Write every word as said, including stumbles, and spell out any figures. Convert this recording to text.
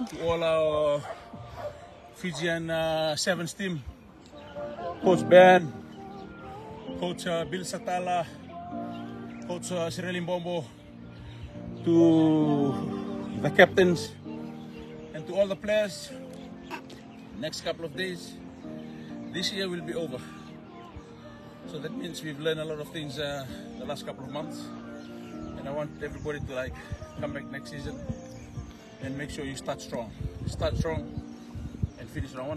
to all our Fijian uh, Sevens team, Coach Ben, Coach uh, Bill Satala, Coach uh, Sireli Mbombo, to the captains, and to all the players. Next couple of days, this year will be over. So that means we've learned a lot of things uh, the last couple of months, and I want everybody to like come back next season and make sure you start strong. Start strong and finish strong.